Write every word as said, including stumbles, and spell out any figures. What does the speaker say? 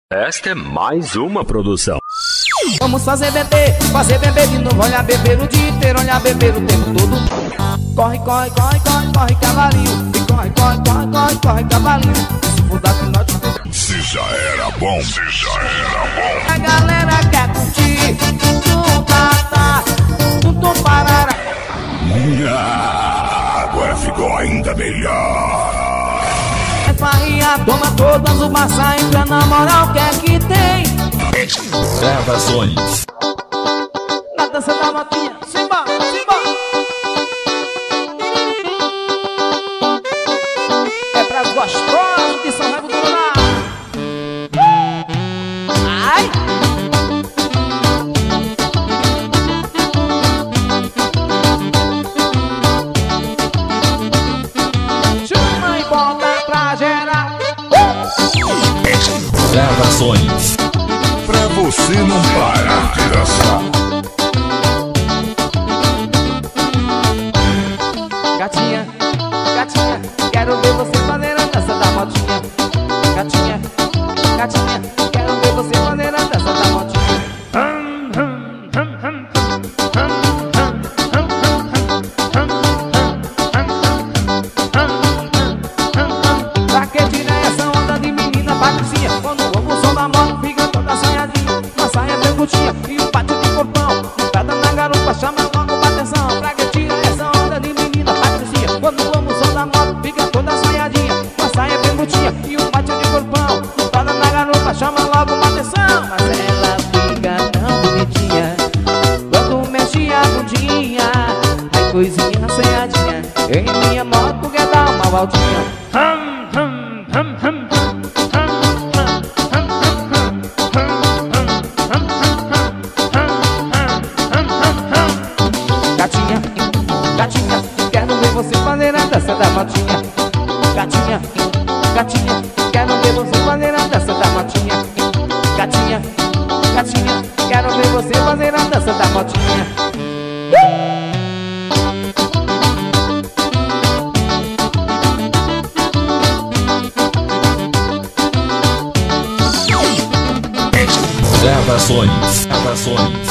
Esta é mais uma produção. Vamos fazer bebê, fazer bebê de novo. Olha beber o dia inteiro, olha beber o tempo todo. Corre, corre, corre, corre, corre, cavalinho. E corre, corre, corre, corre, corre, cavalinho. Se for da pinote. Se já era bom, se já era bom. A galera quer curtir. Tum, tá, tum, tum, parará. Ah, agora ficou ainda melhor. É farrinha, toma todas, o Barça entra na moral, que é que tem? Gravações. Na dança da notinha, simba, simba. É pras gostosas de São Raimundo do Mar. Ai! Chama e bota pra gerar. Gravações. Pra você não parar de dançar. Gatinha, gatinha, quero ver você fazer a dança da motinha. Gatinha, gatinha, quero ver você fazer a dança da motinha. Pra que tirar essa onda de menina patricinha? Quando ouve o som da moto fica toda assanhadinha. Uma saia bem curtinha e um bate de corpão. Peda na garupa, chama logo pra atenção. Pra que tirar essa onda de menina patricinha? Quando ouve o som da moto fica toda assanhadinha. Uma saia bem curtinha e um bate de corpão. Peda na garupa, chama logo uma atenção. Mas ela fica tão bonitinha quando mexe a bundinha. Ai, coisinha assanhadinha, em minha moto quer dar uma voltinha. Gatinha, gatinha, quero ver você fazer a dança da motinha. Gatinha, gatinha, quero ver você fazer a dança da motinha. Gatinha, gatinha, quero ver você fazer a dança da motinha. Gravações. Gravações.